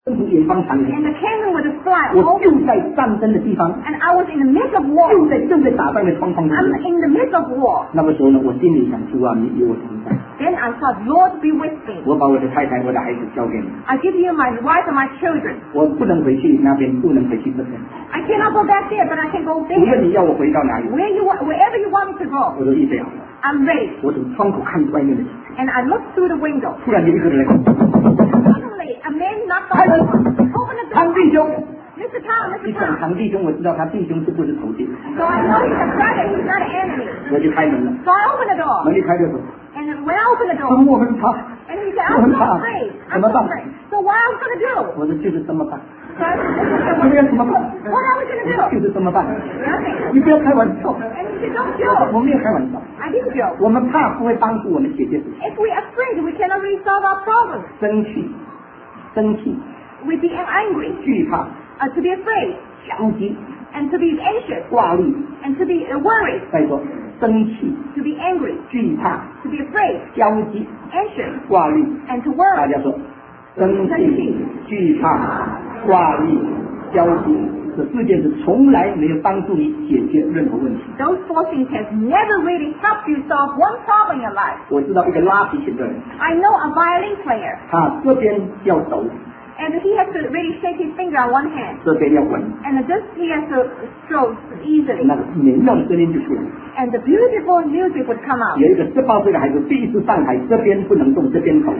远方传来， and the cannon would fly 我 over 就 me. 在战争的地方， And I was in the midst of war. 正在打仗的状况中。 I'm in the midst of war. 那个时候呢，我心里想主啊，你与我同在， Then I thought, Lord, be with me. 我把我的太太、我的孩子交给你， I give you my wife and my children. 我不能回去那边，不能回去这边， I cannot go back there, but I can go 无 there. 论你要我回到哪里， Wherever you want me to go, 我都预备好了。 I'm ready. 我从窗口看外面的世界， And I looked through the window. 突然有一个人来， Suddenly, a man knocked on the door. Open the 唐 door. 弟兄， Mr. Tom, 一 Mr. 讲 Tom. 唐弟兄，我知道他弟兄是不是仇敌， So I know he's a brother, he's not an enemy. 我就开门了。 So I opened the door. 门一开就说， And when I opened the 说 door, 我很怕， and he said, I'm so afraid. I'm so afraid. So what are we going to do? 我说就是这么办， So I said, 这个要怎么办？ what are we going to 就 do? 是这么办， Nothing. 你不要开玩笑， And he said, don't 我 joke. 没有开玩笑， I didn't joke. 我们怕不会帮助我们解决事情， If we're afraid, we cannot really solve our problems. 生气，生气， We be angry, 惧怕， to be afraid, 焦急， and to be anxious, 挂虑， and to be worried, 再说生气、 to be angry, 惧怕、 to be afraid, 焦急、 anxious, 挂虑。 and to 大 worry. 家说，生气、惧怕、挂虑、焦急，这四件事从来没有帮助你解决任何问题。 Those four things have never really helped you solve one problem in your life. 我知道一个拉提琴的人， I know a violin player, 他这边要抖， and he has to really shake his finger on one hand, 这边要稳， and just he has to stroke easily, 那个美妙的声音就出来了。 and the beautiful music would come out. 有一个18岁的孩子第一次上台，这边不能动，这边抖。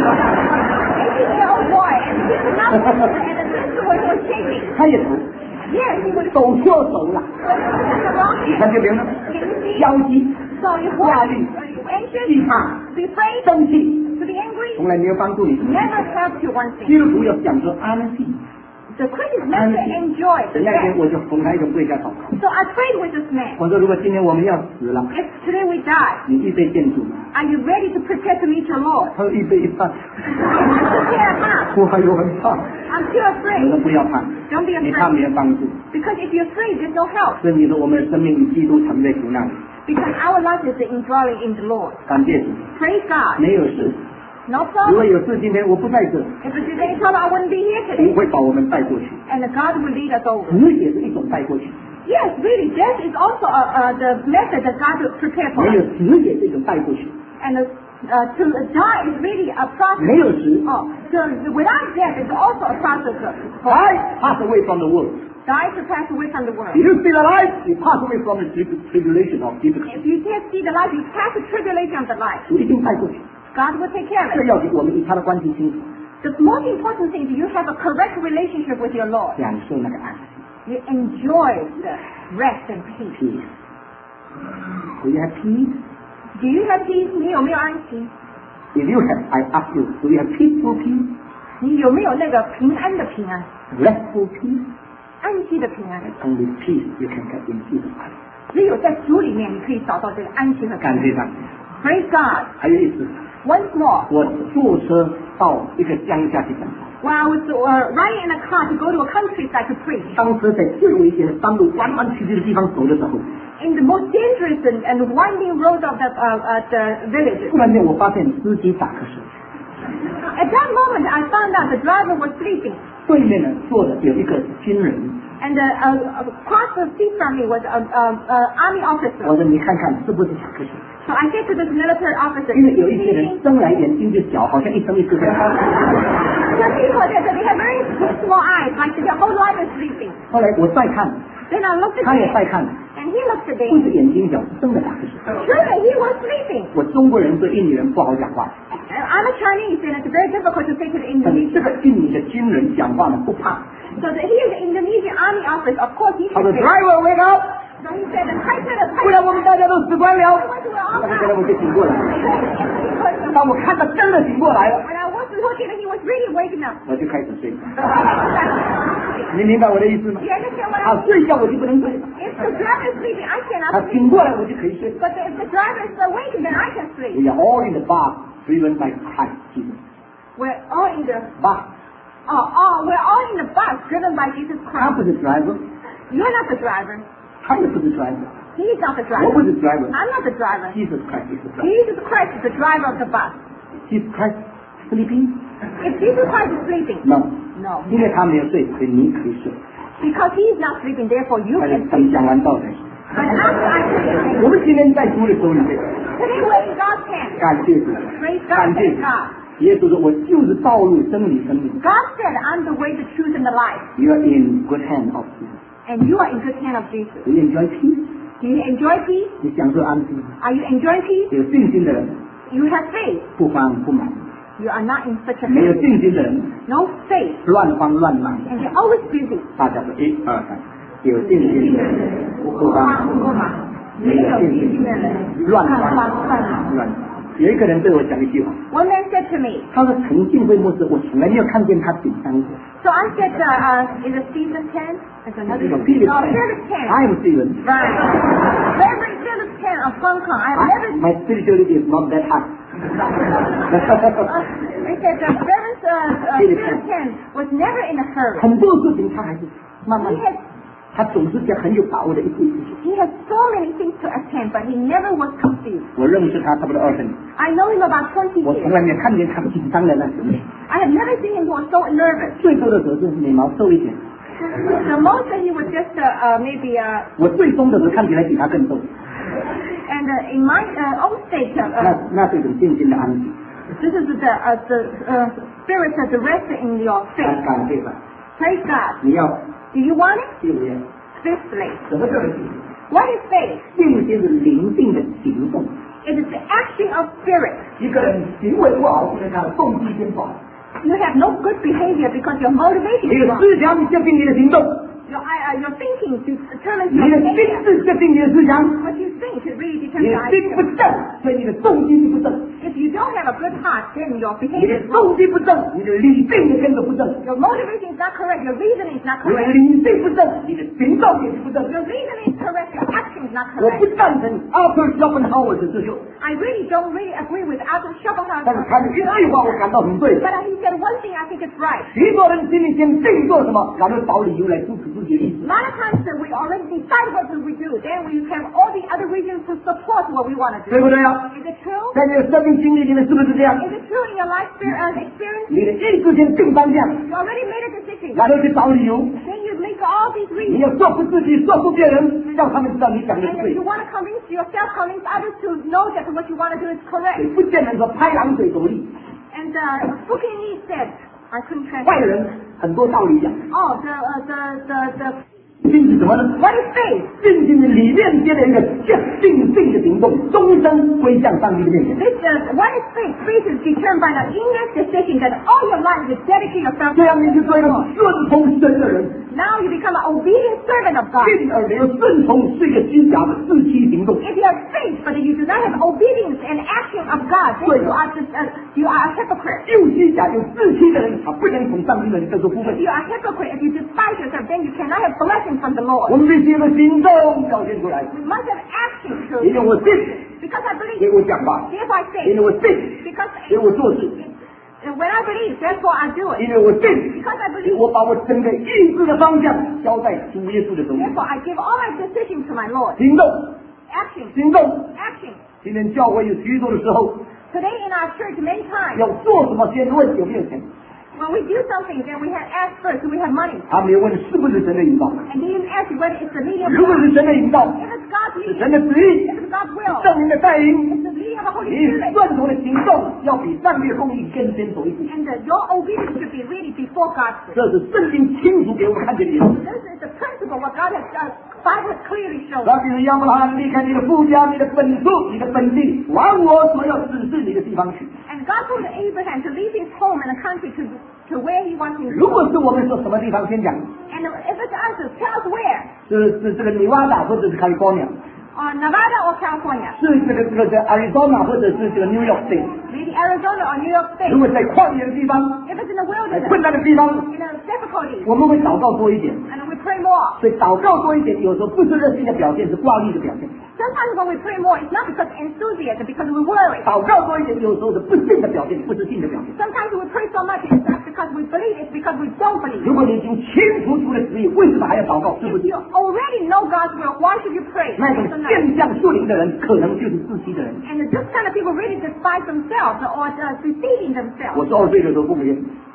18-year-old boy, and he could not move, and the instrument was shaking. 他也抖， Yes, he would 抖就抖了， 你看这边呢， Can you see? 焦急、 So you 挂虑、 anxious, 惧怕、 to be afraid, 生气， to be angry, 从来没有帮助你。 never helps you one 基 thing. 督徒要讲说安息。 The Christian is meant to enjoy the 那天 rest. 我就逢他一个跪下祷告， So I prayed with this man. 我说如果今天我们要死了， If today we die, 你预备见主吗？ are you ready to prepare to meet your Lord? 他说预备一半， Prepare now. 我还有很怕。 I'm still 我说 afraid. 不要怕， Don't be 你怕 afraid. 没有帮助。 Because if you're afraid, there's no help. 所以你说我们的生命与基督藏在主那里， Because our life is indwelling in the Lord. 感谢主， Praise God. 没有事。 No 如果 problem. 有事，今天我不在这， If it's any problem, I wouldn't be here 不 today. 会把我们带过去。 And God will lead us over. 死也是一种带过去， Yes, really, death is also the method that God will prepare for 没有 us. 死也是一种带过去， And to die is really a process. 没有死 Oh, so without death is also a process of I pass away from the world. die to pass away from the world. If you still alive, you pass away from the tribulation of difficulty. If you can't see the light, you pass the tribulation of the light. 主一定带过去， God will take care of 最 it. 要紧我们与他的关系清楚， The most important thing is you have a correct relationship with your Lord. 享受那个安息。 You enjoy the rest and peace. Peace. Do you have peace? Do you have peace? 你有没有安息？ If you have, I ask you, do you have peaceful peace? 你有没有那个平安的平安？ Restful peace? 安息的平安？ Only peace you can get in Jesus Christ. 只有在主里面，你可以找到这个安息和平安。 感谢上帝。 Praise God. 还有一次， Once more, 我坐车到一个乡下去讲道， when I was riding in a car to go to a countryside to preach, 当时在最危险的山路弯弯曲曲的地方走的时候， in the most dangerous and winding road of the village, 突然间我发现司机打瞌睡， at that moment I found out the driver was sleeping, 对面呢坐着有一个军人， and across the seat from me was an army 我 officer. 说你看看是不是打瞌睡？ So I said to this military officer, 因为有一些人 sleeping? 生来眼睛就小，好像一生一世这样。 Some people they have very small eyes, like their whole life is sleeping. 后来我再看， Then I looked at 他也 him, 再看， and he looked at 不 me. 是眼睛小，是真的打瞌睡。 Surely he was sleeping. 我中国人对印尼人不好讲话， And I'm a Chinese, and it's very difficult to say to the 但是这 Indonesian. 个印尼的军人讲话呢不怕。 So he is the Indonesian army officer. Of course, he 他 can 说 say. Driver wake up， So he said, the 不然我们大家都死光了。 Otherwise we're all 那个我就醒过来， out. 当我看到真的醒过来了， When I was looking, he was really waking up. 我就开始睡。 You 你明白我的意思吗？ understand what 啊 I'm， 睡觉我就不能睡， If the driver is sleeping, I 他 cannot 醒 sleep. 过来我就可以睡。 But if the driver is awake, then I can sleep. We are all in the bus driven by Christ Jesus. We're all in the Bus， we're all in the bus driven by Jesus 他 Christ. 不是 driver， You're not the driver. 他也不是 driver， He is not the 我不 driver. 是 driver。 I'm not the driver. Jesus Christ is the driver. Jesus Christ is the driver of the bus. Jesus Christ sleeping? If Jesus Christ is sleeping, No. No. 因为他没有睡，所以你可以睡。 Because he is not sleeping, therefore you 快点 can 等 sleep. 讲完道才行。 But after I finish, 我们今天在读的时候呢， today we're in God's hands. 感谢主， Praise 感 God, 谢 thank 主。 God. 耶稣说：“我就是道路、真理、生命。 God said, I'm the way, the truth, and the life. You are in good hand of Jesus. And you are in good hand of Jesus. Do you enjoy peace? Do you enjoy peace? 你享受安息。 Are you enjoying peace? 有信心的人 You have faith. 不慌不忙， You are not in such a 没有 haste. 信心的人 No faith. 乱慌乱忙。 And they're always busy. 大家说1、2、3，有信心的人不慌不忙，没有信心的人乱慌乱忙。有一个人对我讲一句话， One man said to me, 他说陈信辉牧师，我从来没有看见他紧张过。 so I said, is it season 10? It's another No, season. Philip Oh, 10. Philip 10. I am Stephen. Right. Reverend Philip 10 of Hong Kong. I've never... My spirituality is not that high. They said that Reverend Philip Philip 10 was never in a hurry. 很多事情他还是慢慢 He，has 他总是讲很有把握的一步一步。 he has so many things to attend, but he never was confused. 我认识他差不多20年， I know him about 20 我从 years. 来没有看见他紧张的那时候。 I have never seen him was so nervous. 最多的时候是眉毛皱一点， The most that he was just maybe 我最松的时候看起来比他更重。 and in my own state 那是一种信心的安息。 this is the spirit of the rest in your faith. 感谢吧， Praise God. 你要 Do you want it? 第5页， Fifthly, 什么叫信心？ what is faith? 信心是灵性的行动。 It is the action of spirit. 一个人行为不好，因为他的动机先不好。 You have no good behavior because your motivation 你 is 的 wrong. 思想决定你的行动， Your thinking determines 你 your 的心 behavior. 智决定你的思想。 What you think really 你 determines 的 your 心不 idea. 正，所以你的动机就不正。 If you don't have a good heart, then your 你 behavior 的 is wrong. 动机不正，你的理性也跟着不正。 Your motivation is not correct. Your reasoning is not 你的 correct. 理性不正，你的行动也是不正。 Your reasoning is correct. Your action is not 我不 correct. 赞成 Arthur Schopenhauer 的这个， I really don't really agree with Arthur 但是 Schopenhauer. 他的一句话我感到很对。 But he said one thing I think is right. 许多人心里先定做什么，然后找理由来支持自己的意 A 思。 lot of times we already decide what we do. Then we have all the other reasons to support what we want to 对 do. 不对啊？ Is it true? 在你的生命经历里面是不是这样？ Is it true in your life experience? 你的意志先定方向， You already made a decision. 然后去找理由。 Then you make all these 你 reasons. 要说服自己，说服别人，让他们知道你讲的 And 是 if 对 you。want to convince yourself, convince others to know that what you want to do is correct. 福建人说拍狼嘴斗力， And Fukini said, I couldn't 外 translate. 人很多道理讲。 Oh, the 信是什么呢？ what is faith? 信心的里面接了一个定性的行动，终身归向上帝的面前。 This what is faith? Faith is determined by the inner decision that all your life you dedicate yourself 这样你就做一个顺从神的人。 Now you become an obedient servant of God. 信而没有顺从是一个虚假的自欺行动。 If you have faith but you do not have obedience and action of God, then you are a hypocrite. 又虚假又自欺的人，他不能从上帝那里得到福分 If。you are a hypocrite, if you despise yourself, then you cannot have blessing from the 我 Lord. 们必须用行动表现出来。 We must have action 因为 to 我信， because I 因为 believe. 我讲话； Therefore I 因为 say. 我信， Because 因为我做事； when I believe, therefore I do 因 it. 为我信， Because I believe. 我把我整个意志的方向交在主耶稣的手里。 Therefore I give all my decisions to my Lord. 行动， Action. 行动。 Action. 今天教会有许多的时候， Today in our church, many times, 要做什么先问有没有钱， when we do something, then we have asked first, do we have money? 他没有问是不是神的引导。 And they didn't ask whether it's the leading of 如果 God. 是神的引导， If it's God's 是 leading, 神的旨意， if it's God's will, 圣灵的带领， it's the leading of the Holy 你 Spirit. 顺从的行动要比上帝的公义更先走一步。 And your obedience should be really before God's will. 这是圣经清楚给我们看见的。 This is the principle what God has, Bible has clearly shown. 那比如亚伯拉罕离开你的父家、你的本处、你的本地，往我所要指示你的地方去。 And God told Abraham to leave his home and the country to where he wants him to 如 go. 果是我们说什么地方先讲， And if it's us, tell us where. 是这个尼瓦达或者是 California， Nevada or California. 是这个 Arizona 或者是这个 New York State。 Maybe Arizona or New York 如 State. 果在旷野的地方、 If it's in the 在 wilderness, 困难的地方， in a difficulty, 我们会祷告多一点。 and we pray more. 所以祷告多一点，有时候不是热心的表现，是挂虑的表现。 Sometimes when we pray more, it's not because enthusiasm, because we worry. 祷告多一点，有时候是不信的表现，不是信的表现。 Sometimes we pray so much, it's not because we believe, it's because we don't believe. 如果你已经清楚主的旨意，为什么还要祷告？是不 If 是 you？already know God's will, why should you pray? 那种 Yes or no? 变相树灵的人，可能就是自欺的人。 And this kind of people really despise themselves or deceiving themselves. 我12岁的时候，父母亲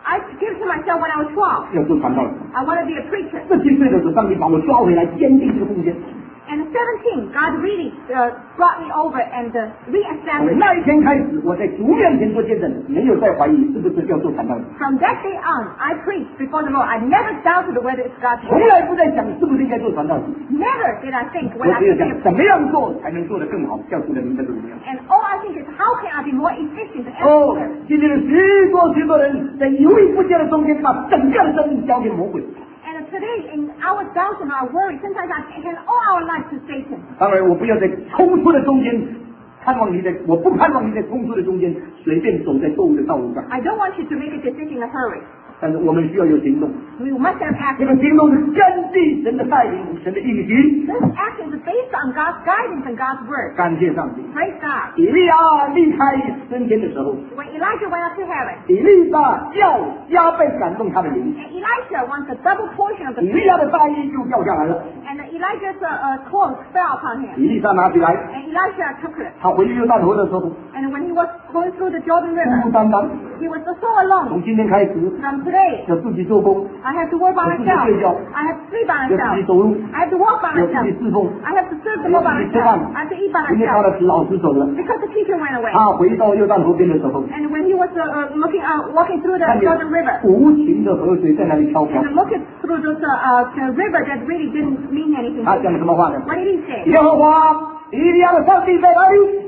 I gave to myself when I was 12. 要做传道人。 I want to be a preacher. 17岁的时候，上帝把我抓回来，坚定这个奉献。 And at 17, God really brought me over and reestablished. 那一天开始，我在主面前做见证，没有再怀疑是不是要做传道人。 From that day on, I preached before the Lord. I never doubted whether it's God's 从 will. 来不在想是不是应该做传道人， Never did I think 我 when I 只有 became 想 a 怎么样做才能做得更好，叫主的名得荣耀。 And all I think is how can I be more efficient and 哦 effective? 今天的许多人在犹豫不决的中间，把整个的生命交给魔鬼。 And today, in our doubt and our worry, sometimes I hand all our lives to Satan. 当然，我不要在冲突的中间我不盼望你在冲突的中间随便走在错误的道路上。 I don't want you to make a decision in a hurry. 但是我们需要有行动， We must have 这 action. 个行动是根据神的带领、神的应许。 This action is based on God's guidance and God's word. 感谢上帝。 Praise God. 以利亚离开升天的时候， When Elijah went up to heaven, 以利沙要加倍感动他的灵， and Elisha wants a double portion of the 以利亚的大衣就掉下来了。 and Elijah's clothes fell upon him. 以利沙拿起来， And Elisha took it. 他回去约旦河的时候， And when he was going through the Jordan 孤 River, 孤单单。 he was so alone. 从今天开始， From today, 要自己做工， I have to work by 要自己 myself. 睡觉， I have to sleep by 要自己 myself. 走路， I have to walk by 要自 myself. 己侍奉， I have to serve the Lord by 要自己吃 myself. 饭。 I have to eat by 今天他 myself. 的老师走了， Because the teacher went away. 他回到约旦河边的时候， And when he was walking through the 看见 Jordan River, 无情的河水在那里飘飘。 and looking through this the river that really didn't mean anything 他 to 讲 him. 什么话呢？ What did he say? 耶和华，以利亚的上帝在哪里？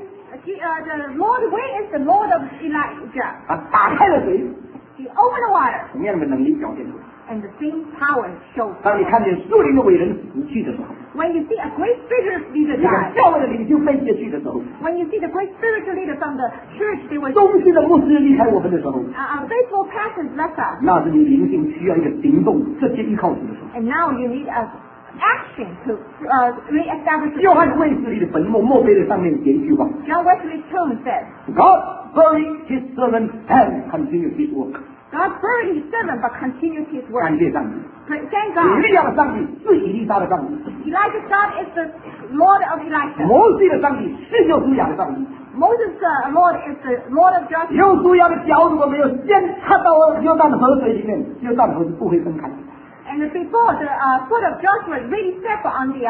The Lord, where is the Lord of Elijah? 他打开了水， He opened the water, 什么样的能力表现出来？ and the same power showed. 当你看见树林的伟人死去的时候， When you see a great spiritual leader 你看 die, 教会的领袖被接去的时候， when you see the great spiritual leader from the church, they were 忠心的牧师离开我们的时候， faithful pastors left us, 那是你灵性需要一个行动，这些依靠主的时候。 and now you need action to reestablish. 约翰卫斯理的坟墓墓碑的上面写一句话 John Wesley's tomb says, ：God buried his servant and continued his work。 God buried his servant but continued his work. 感谢上帝， Thank 以 God. 利亚的上帝是以利沙的上帝， Elijah's God is the Lord of Elijah. 摩西的上帝是约书亚的上帝。 Moses' Lord is the Lord of Joshua. 约书亚的脚如果没有先踏到约旦河水里面，约旦河是不会分开。 And before the foot of Joshua really step on the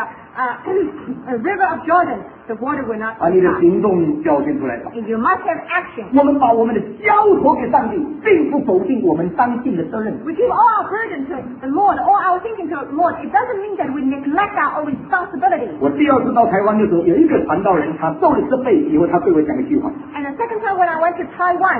river of Jordan, the water will not 把你的 stop. 行动表现出来吧。 And you must have action. 我们把我们的交托给上帝，并不否定我们当尽的责任。 We give all our burden to the Lord, all our thinking to the Lord. It doesn't mean that we neglect our own responsibility. 我第二次到台湾的时候，有一个传道人，他受了这辈以后，他对我讲一句话， And the second time when I went to Taiwan,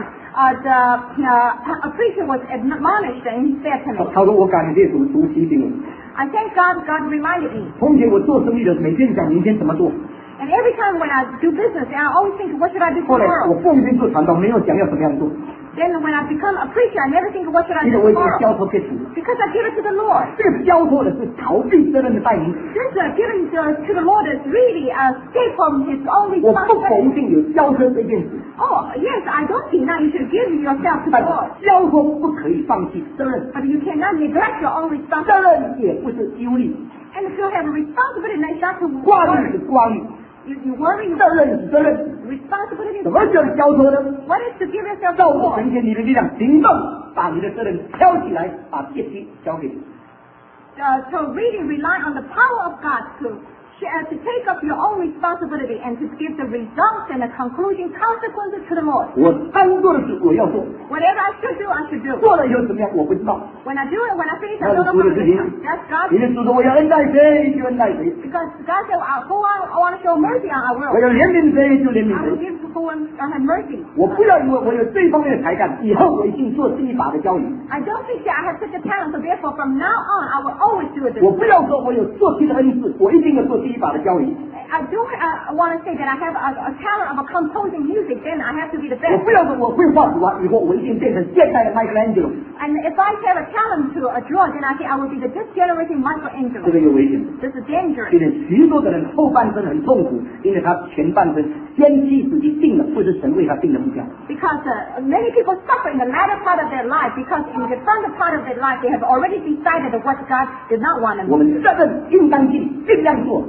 a preacher was admonished and he said to me, 他说我感谢主，主提醒我。 I thank God, God reminded me. 从前我做生意的，每天想明天怎么做， And every time when I do business, I always think, what should I do 后来我 tomorrow? 奉献做传道，没有想要怎么样做， Then when I become a preacher, I never think, what should I 因 do 为我已经 tomorrow? 交托给主。 Because I give it to the Lord. 这个交托的是逃避责任的带领， This giving to the Lord is really escape from His own 我不否 responsibility. 定有交托这件事， Oh, yes, I don't deny you should give yourself to the 但 Lord. 交托不可以放弃责任， But you cannot neglect your own 责 responsibility. 任也不是忧虑， And if you have a responsibility, then not to 挂虑是 worry. 挂虑， You worry, 责任是责任。 responsibility 什 is 么叫交托呢？ what is to give yourself to 照 the 着 Lord? 神给你的力量行动，把你的责任挑起来，把阶梯交给你。 To really rely on the power of God to take up your own responsibility and to give the results and the conclusion consequences to the Lord. 我该做的事我要做， Whatever I should do, I should do. 做了以后怎么样我不知道。 When I do it, when I finish, 那 I 是 don't 主 know 的 what 事 to 情 do. That's God's 你的主说我要恩待谁就恩待谁， because God said, go on, I want to show mercy on our 我 will. 要怜悯谁就怜悯 I will 谁。 give to whom I have mercy. 我不要以为我有这方面的才干，以后我一定做这一把的交椅。 I don't think that I have such a talent, so therefore from now on I will always do it this 我 way. 不要说我有做戏的恩赐，我一定要做第一把的交椅。 I do want to say that I have a talent of composing music, then I have to be the 我 best. 不要说我会画图啊，以后我一定变成现代的 Michelangelo， And if I have a talent to draw, then I think I will be the this generation 这 Michelangelo. 个有危险。 This is dangerous. 今天许多的人后半生很痛苦，因为他前半生先期自己定了不是神为他定的目标。 Because many people suffer in the latter part of their life because in the front part of their life they have already decided that what God did not want them 我 to 们 do. 责任应当尽，尽量做，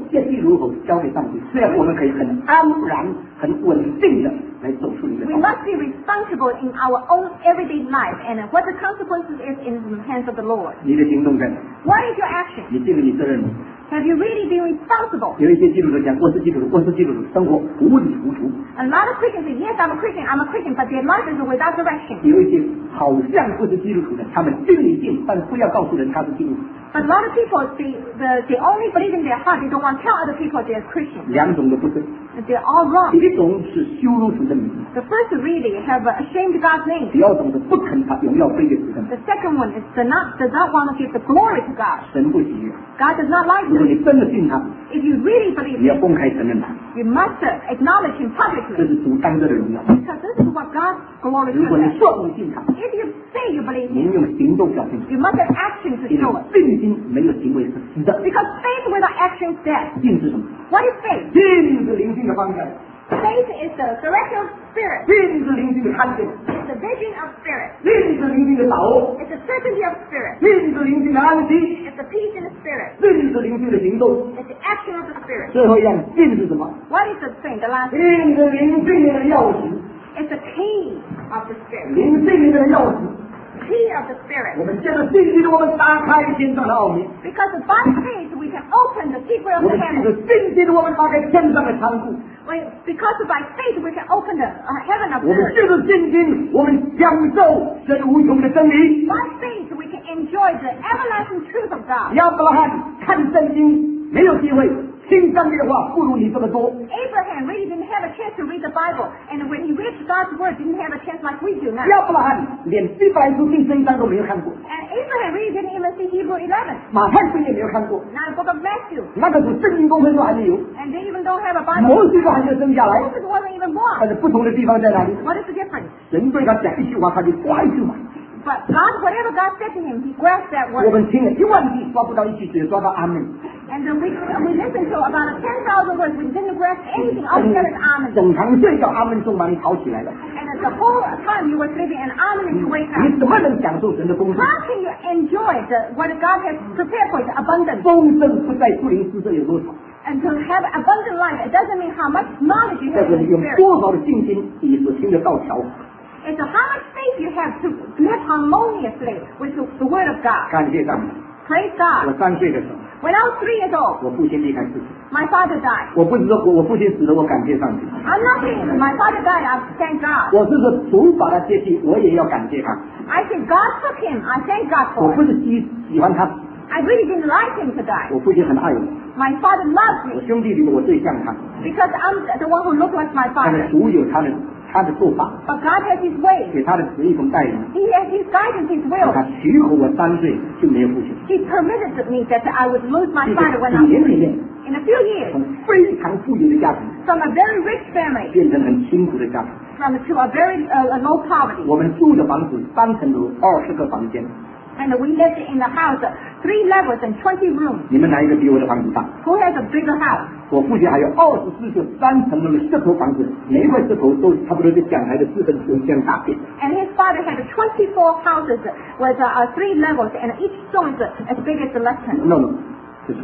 见地如何交给上帝，这样我们可以很安然、很稳定的来走出你的 We 道路。 must be responsible in our own everyday life, and what the consequences is in the hands of the Lord. 你的行动在哪？ What is your action? 你尽了你责任吗？ Have you really been responsible? 有一些基督徒讲我是基督徒，我是基督徒，生活糊里糊涂； A lot of Christians say, yes, I'm a Christian, but their life is without direction. 有一些好像不是基督徒的，他们心里信，但不要告诉人他是基督徒。 But a lot of people, they only believe in their heart. They don't want to tell other people they're Christians. 两种都不对， They're all wrong. 第一种是羞辱神的名字， The first really have ashamed God's name. 第二种是不肯把荣耀归给神的名字。 The second one is does not want to give the glory to God. 神不喜悦。 God does not like 如果 this. 你真的信他， If you really believe 你要 it, 公开承认他， you must acknowledge Him 这 publicly. 是主当着的荣耀。 Because this is what God's glory 如果你 is. 说你信他， If you say you believe 您 Him, 用行动表现出 you must have action to 因 show 为 it. 信心没有行为是死的。 Because faith without action is dead. 信是什么？ What is faith? 信是灵性的方向， Faith is the direction of spirit. 信是灵性的看见， It's the vision of spirit. 信是灵性的把握， It's the certainty of spirit. 信是灵性的安息， It's the peace in the spirit. 信是灵性的行动。 It's the action of the spirit. 最后一样，信是什么？ What is the thing? The last 信是灵性的钥匙， It's the key of the spirit. 灵性的钥匙。 Key of the 我 spirit. 们借着信心，我们打开天上的奥秘； Because by faith we can open the secret of 我 the 们借着 heaven. 信心，我们打开天上的仓库； Because by faith we can open the heaven of 我们 earth. 借着信心，我们享受神无穷的真理。 By faith we can enjoy the everlasting truth of God. 亚伯拉罕看圣经没有机会，听上帝的话不如你这么多。 Abraham really didn't have a chance to read the Bible, and when he read God's word, didn't have a chance like we do now. 亚伯拉罕连希伯来书第11章都没有看过， And Abraham really didn't even see Hebrew 11, 马太福音也没有看过， not the book of Matthew, 那个是圣经公分都还没有， and they even don't have a Bible. 摩西都还没有生下来。 Moses wasn't even 但 born. 是不同的地方在哪里？ What is the difference? 神对他讲一句话，他就抓一句嘛。 But God, whatever God said to him, he grasped that 我 word. 们听了1万句，抓不到一句，只抓到阿门。 And then we listened to about 10,000 words. We didn't grasp anything altogether in Amen. 整堂睡觉，阿门钟把你吵起来了。 And at the whole time you were sleeping in Amen and you wake 你 up. 怎么能享受神的丰盛？ How can you enjoy what God has prepared for you, the abundance? 丰盛不在树林施舍有多少， And to have abundant life, it doesn't mean how much knowledge you 但 have 是 in 你 the 用 spirit. 多少的信心，你所听的道条。 It's how much faith you have to live harmoniously with the word of God. 感谢上帝。 Praise 我 God. 3岁的时候， When I was 3 years old, 我父亲离开世界。 my father died. 我不是说我父亲死了，我感谢上帝。 I'm not saying my father died, I thank God. 我是说主把他接去，我也要感谢他。 I said God took him, I thank God 我 for 不 it. 是喜欢他， I really didn't like him to die. 我父亲很爱我， My father loved 我 me 兄弟里面我最像他， because I'm the one who looked like my 但是 father. 主有他的做法， But God has his way. 给他的旨意从带领。 He has his guidance, his 他 will. 许可我3岁就没有父亲， He permitted me that I would lose my 这 father 个 when 几 I 年 was 里面， in a few years 从非常富有的家庭 from a very rich family 变成很辛苦的家庭。 to a very low poverty. 我们住的房子3层楼，20个房间。 And we lived in the house, 3 levels and 20 rooms. 你们哪一个比我的房子大？ Who has a bigger house? 我父亲还有24个3层楼的石头房子，每一块石头都差不多跟讲台的4分之一这样大片。 And his father had 24 houses with 3 levels, and each stone is as big as the left hand. no， 就是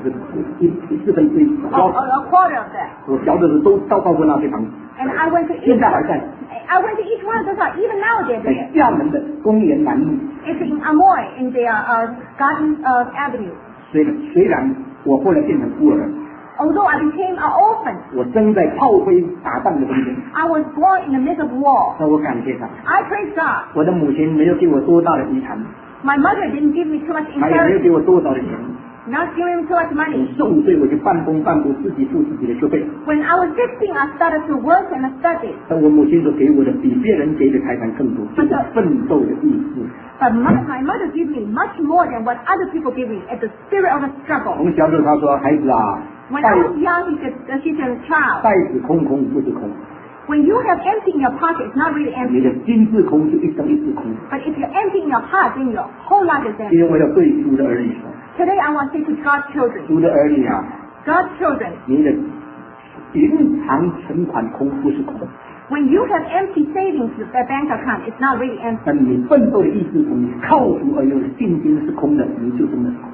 4分之一。 A quarter of that. 我小的时候都到过那些房子， And I went to 现 each 在还在， I went to each one of those houses. Even now they're 在 there. 厦门的公园南路。 It's in Amoy in the Garden Avenue. 虽然我后来变成孤儿， Although I became an orphan, 我生在炮灰打仗的中间， I was born in the midst of war. 那我感谢他。 I praise God. 我的母亲没有给我多大的遗产， My mother didn't give me too much 她也没有 inheritance, 给我多少的钱。 not giving me too much money. 15岁我就半工半读，自己付自己的学费。 When I was 15, I started to work and I studied. 但我母亲所给我的比别人给的财产更多，就是奋斗的意志。 But my mother gave me much more than what other people give me at the spirit of a struggle. 从小的时候她说：“孩子啊， When I was young, she said, child, 袋子空空不是空， when you have empty in your pocket, it's not really 你 empty. 的心是空，就一生一世空。 But if you're empty in your heart, then your whole life is 今 empty. 天我要对主的儿女说， Today I want to say to God's children, 主的儿女啊， God's children, 你的银行存款空不是空， when you have empty savings in the bank account, it's not really empty. 但你奋斗的意志空，你靠主而有的信心是空的，你就真的是空。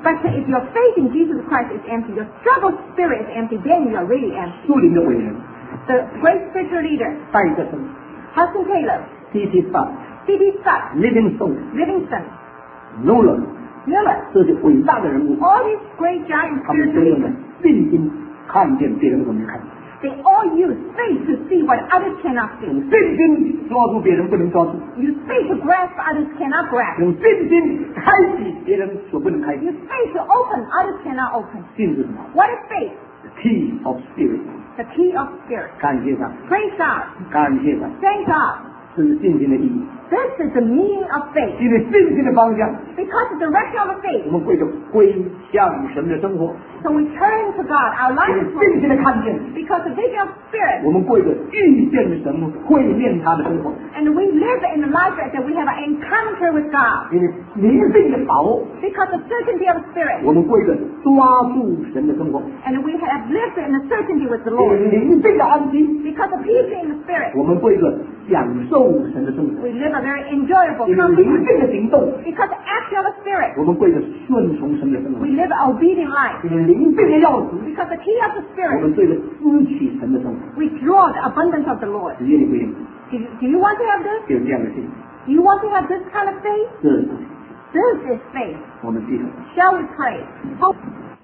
But if your faith in Jesus Christ is empty, your struggle spirit is empty, then you are really empty. 属灵的伟人 The great spiritual leader, 戴德生、 Hudson Taylor, C.T. Studd、 C.D. Studd, Livingstone、 Livingston, Nolan Miller, 这些伟大的人物， all these great giant 他们 spiritual 都用了 leaders, 信心看见别人所没看见， they all use faith to see what others cannot see. 用信心抓住别人不能抓住， Use faith to grasp others cannot grasp. 用信心开启别人所不能开启。 Use faith to open others cannot open. 信是什么 What is faith? ？The key of spirit。 The key of spirit. 感谢上， Praise God. 感谢上， Thank God. 这是信心的意义。 This is the meaning of faith. 因为信心的方向， Because the direction of the 我 faith. 们会归向神的生活。 So we turn to God. Our 因 life 为 is 信心的看见， because the vision of spirit. 我们过一个遇见神、会面他的生活。 And we live in the life that we have an encounter with God. 因为灵性的把握， Because the certainty of the spirit. 我们过一个抓住神的生活。 And we have lived in the certainty with the 因为 Lord. 灵性的安心， Because of peace in the spirit. 我们过一个享受神的生活。 We live a very enjoyable 因为灵 comfort. 性的行动， Because the action of the spirit. 我们过一个顺从神的生活 We。live an obedient life. 因为灵性的钥匙， Because the key of the 我 spirit. 们对着支取神的生活。 We draw the abundance of the Lord. 只愿你不愿意， Do you want to have this? 就有这样的信， Do you want to have this kind of faith? 这是 This is faith. 我们记得。 Shall we pray? Hope.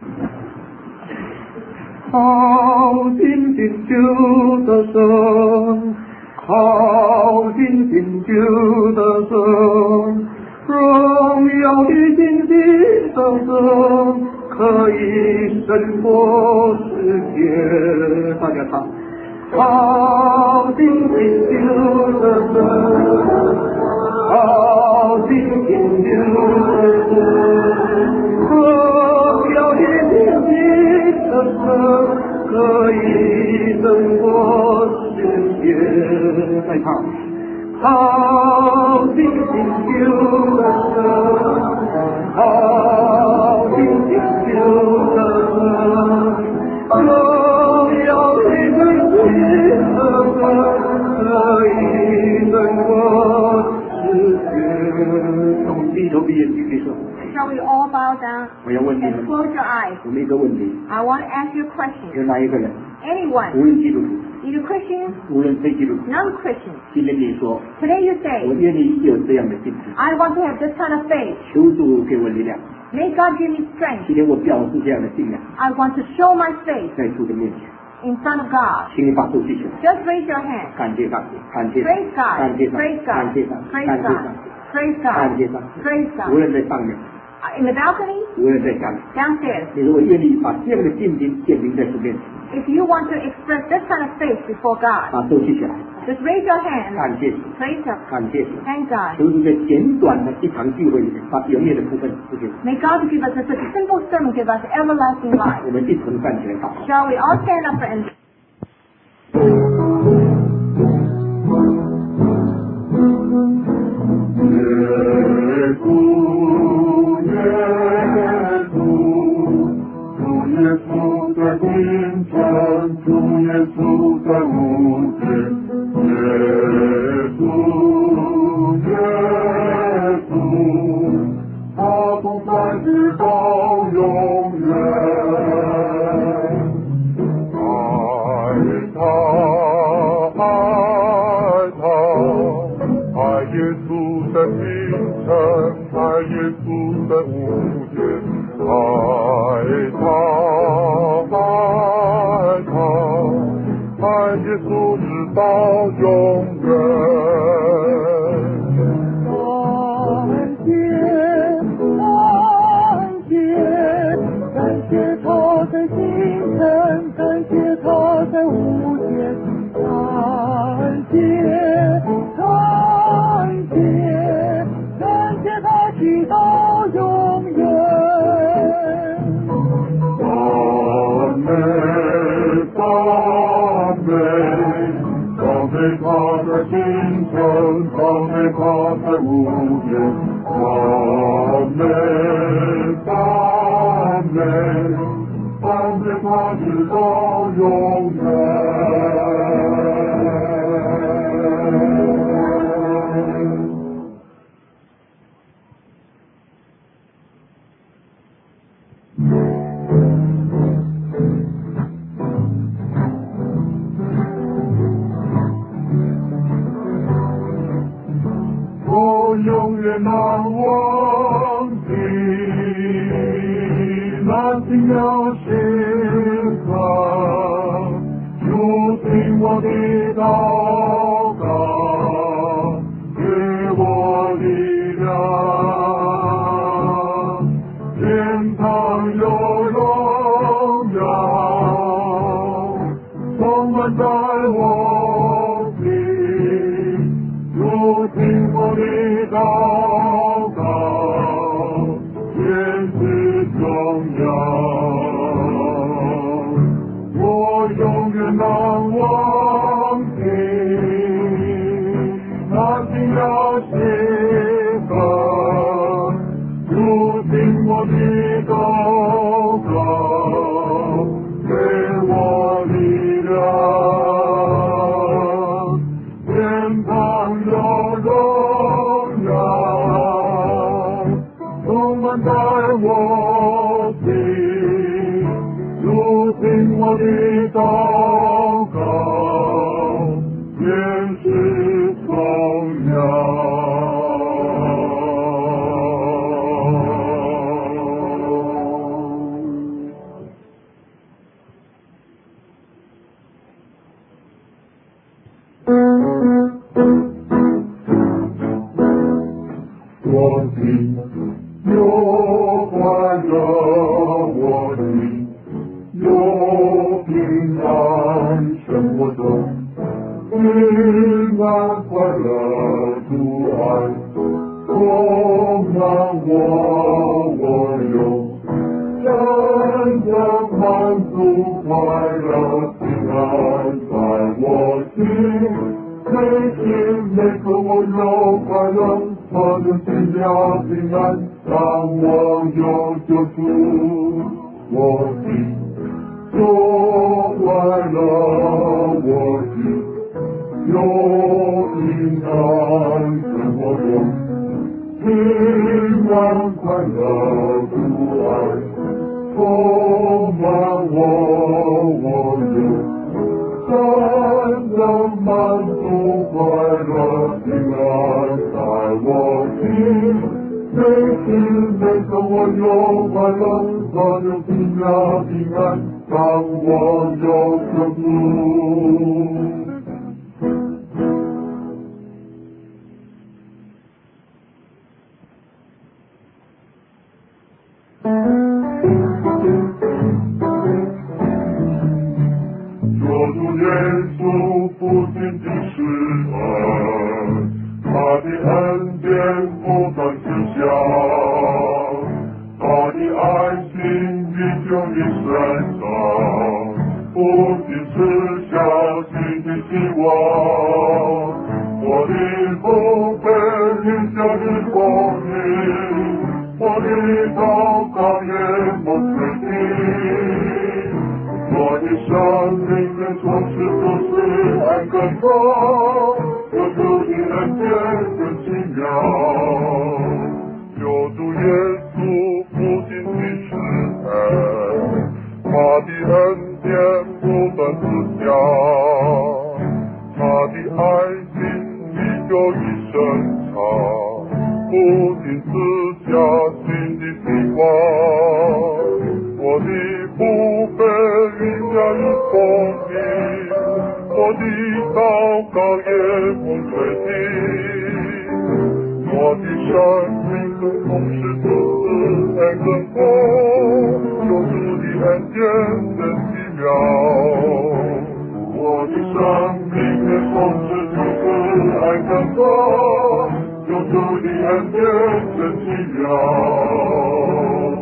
靠近拯救的神，靠近拯救的神，荣耀的信心的神，可以胜过世界。大家唱，靠近拯救的神，靠近拯救的神，荣耀的信心的神，可以胜过世界。再唱，靠近拯救的神，靠近拯救的神，荣耀的信心的神，可以胜过世界。我们低头闭眼举手。 Shall we all bow down 我要问你 and 们， close your eyes? 我们一个问题： I want to ask you a question. 有哪一个人， Anyone, 无论基督徒， either Christian, 无论非基督徒， non-Christian, 今天你说， today you 我 say, 愿意有这样的信心， I want to have this kind of faith. 求主给我力量。 May God give me strength. 今天我表示这样的信仰， I want to show my faith 在主的面前， in front of God. 请你把手举起来， Just raise your hand. 感谢上帝，感谢上帝 Praise God. 感谢上帝 Praise 感 God. 谢上帝 Praise 感谢 God. 上帝 Praise 感 God. 谢上帝 Praise 无 God. 论在上面， In the balcony, 无论在下面， downstairs. 你如果愿意把这样的信心显明在主面前， If you want to express this kind of faith before God, 把手举起来， just raise your hand. 感谢主， Praise Him. 感谢主。 Thank God. 求主在简短的一场聚会里面，把永远的部分赐给我们。 May God give us such a simple sermon, give us everlasting life. 我们一同站起来祷告。 Shall we all stand up and 那奇妙时刻，如听我的祷告，给我力量，天堂有荣耀，充满在我心，如听我的祷告，天是荣耀。我永远难忘记那奇妙时刻，如听我的祷告，给我力量，天堂有荣耀，充满在我心，如听我的祷告，天是荣耀。我心有快乐，我心有平安，生活中平安快乐主爱充满我有真正满足快乐平安在我心。每时每刻我有快乐，我的心了平安，让我有救赎。我心有快乐，我心有平安，生活中平安快乐主爱充满我有真正满足快乐平安在我心，每时每刻我有快乐，我有心了平安，让我有救赎。若主耶稣不仅仅是恩，他的恩典不断赐下，他的爱心依旧你身上，不仅赐下新的希望，我的父被留下的光明，我的祷告也不退避。我的生命的充实都是爱跟风，有主的恩典更奇妙，有主耶稣不仅仅是爱，他的恩典不断赐下，他的爱心依旧一生长，不仅赐下新的希望，我的父被云下的光明，我的祷告也不退避，我的生命的同时都是爱跟风，有主的恩典真奇妙，我的生命的同时都是爱跟风，有主的恩典真奇妙。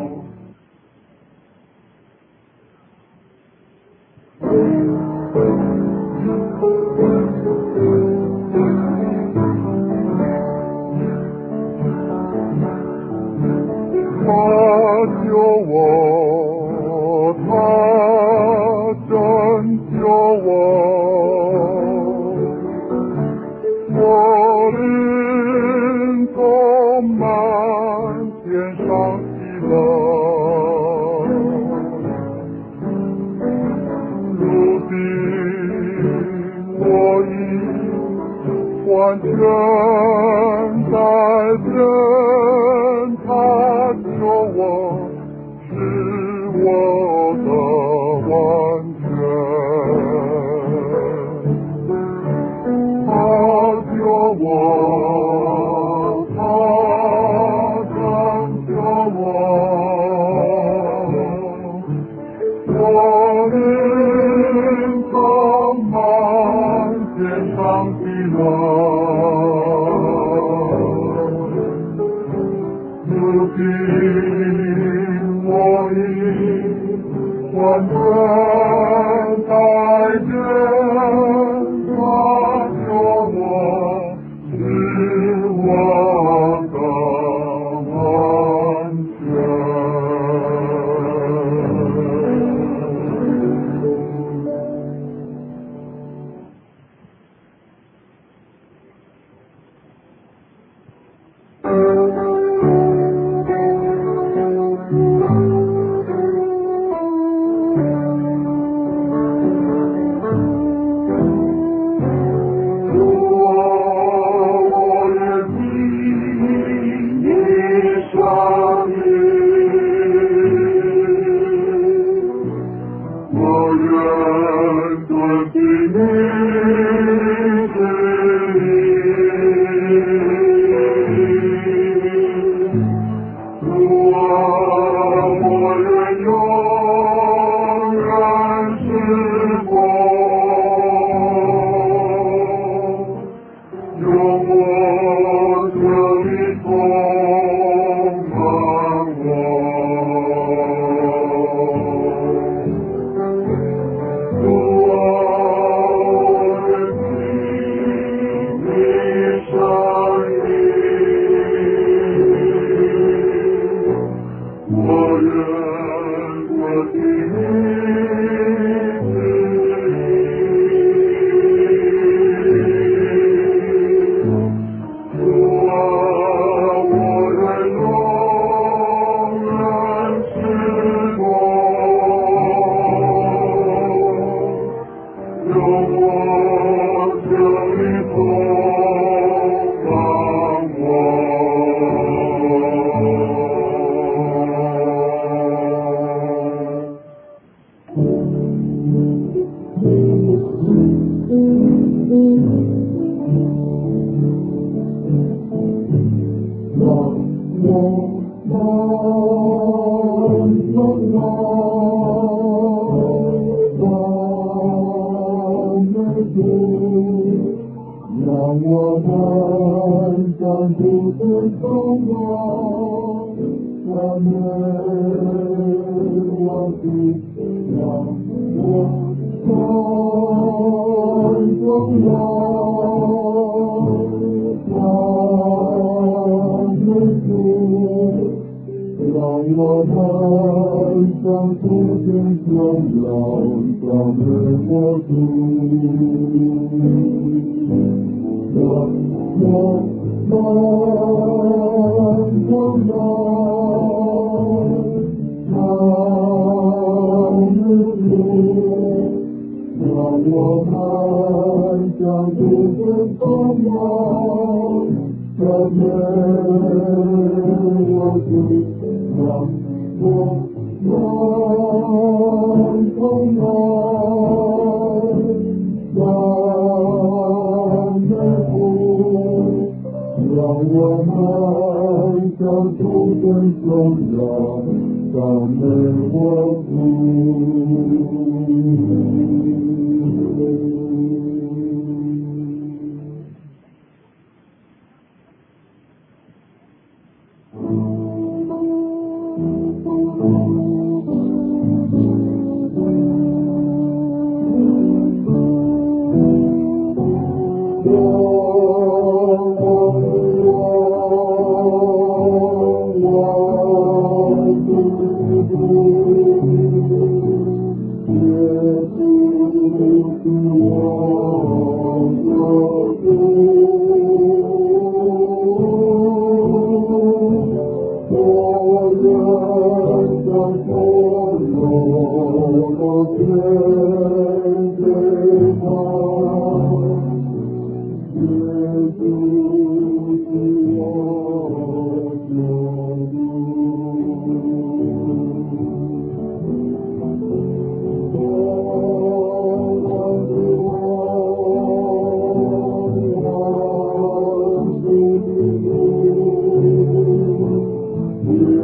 他救我，他拯救我，我灵充满天上喜乐，如今我已完全改变。他救我，使的完全，他救我，他拯救我，我灵充满天上喜乐。如今我已完全改变，他救我是我的完全。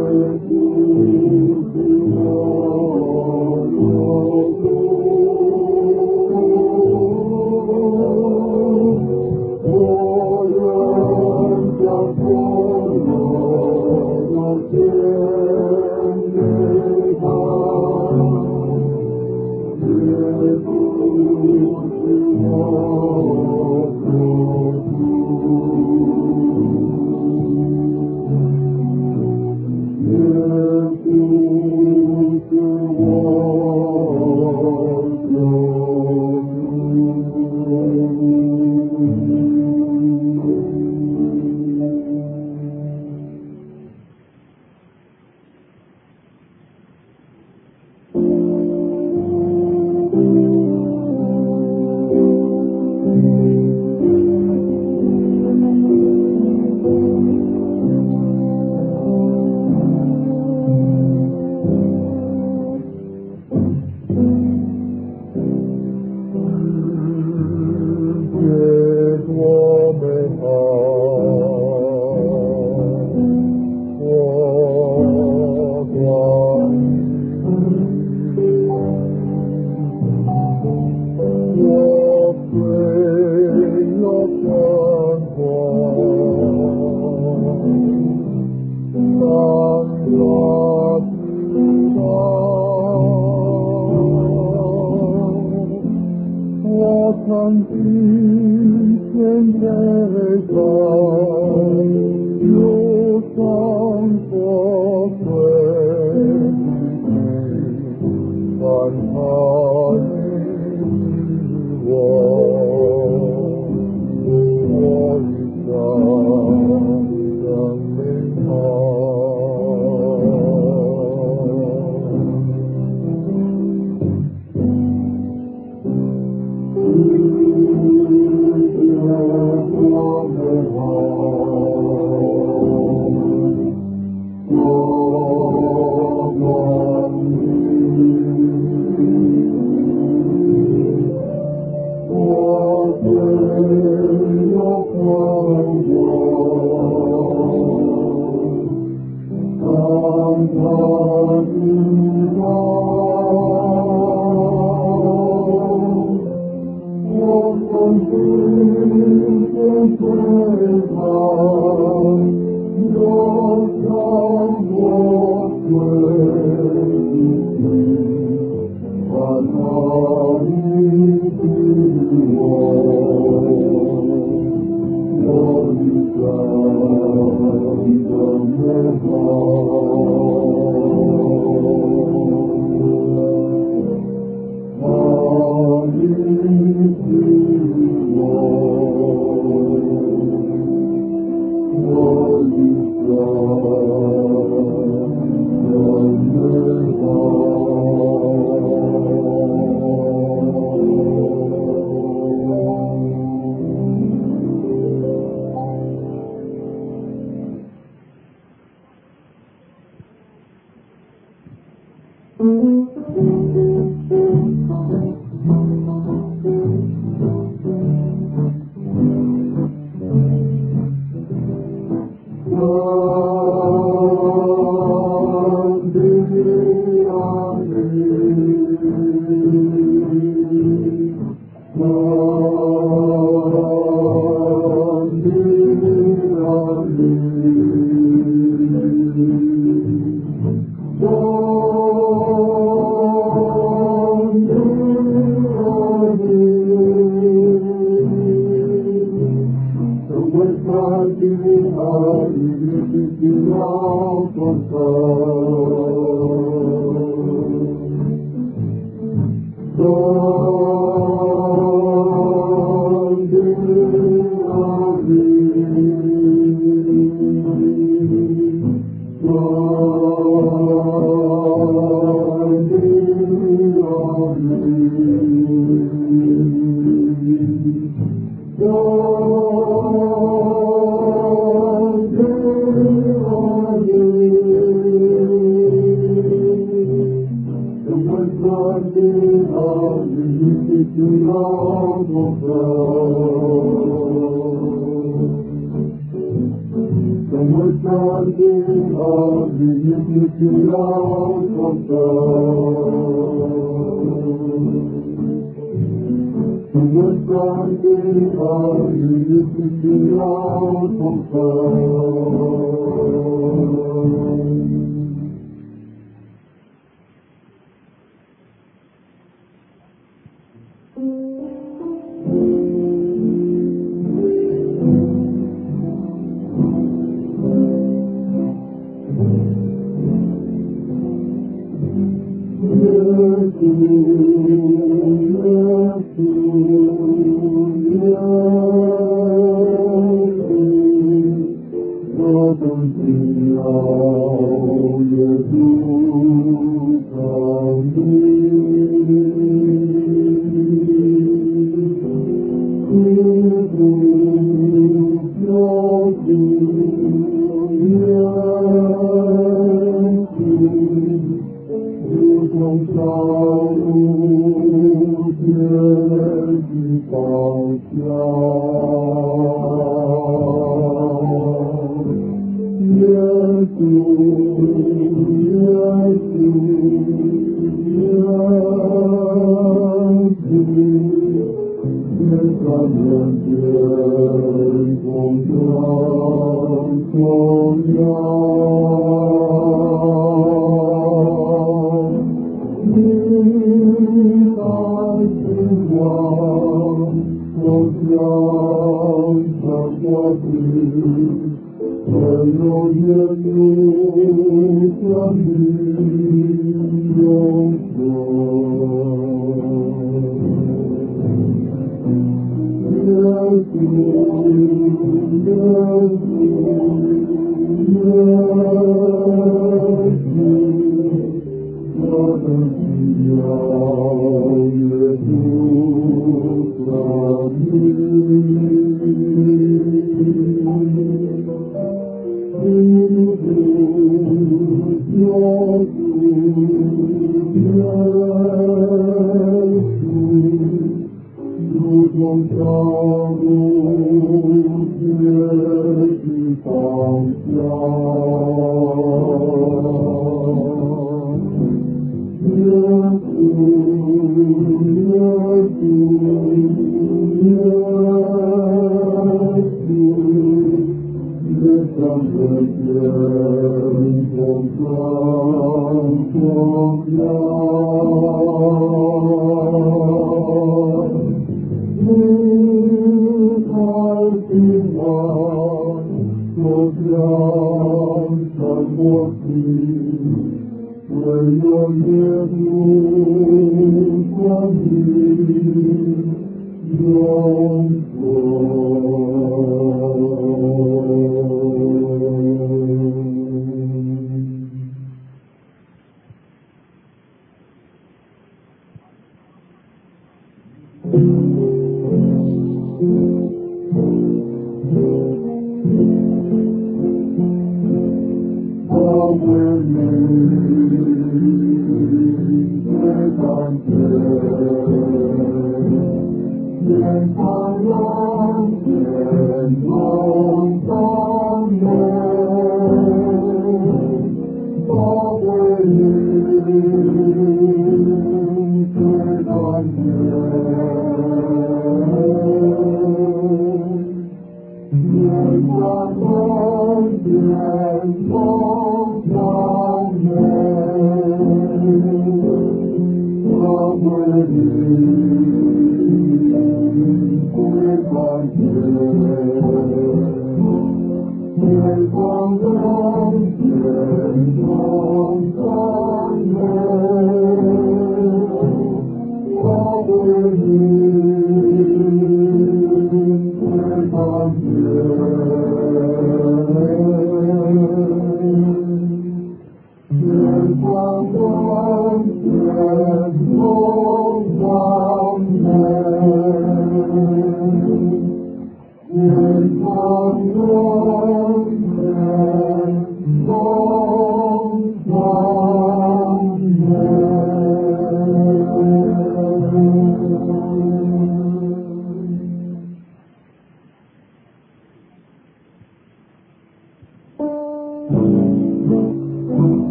Thank you.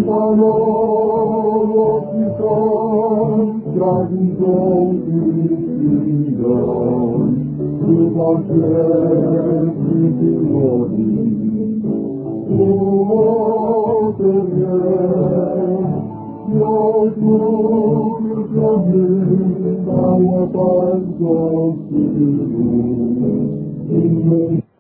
Thank you.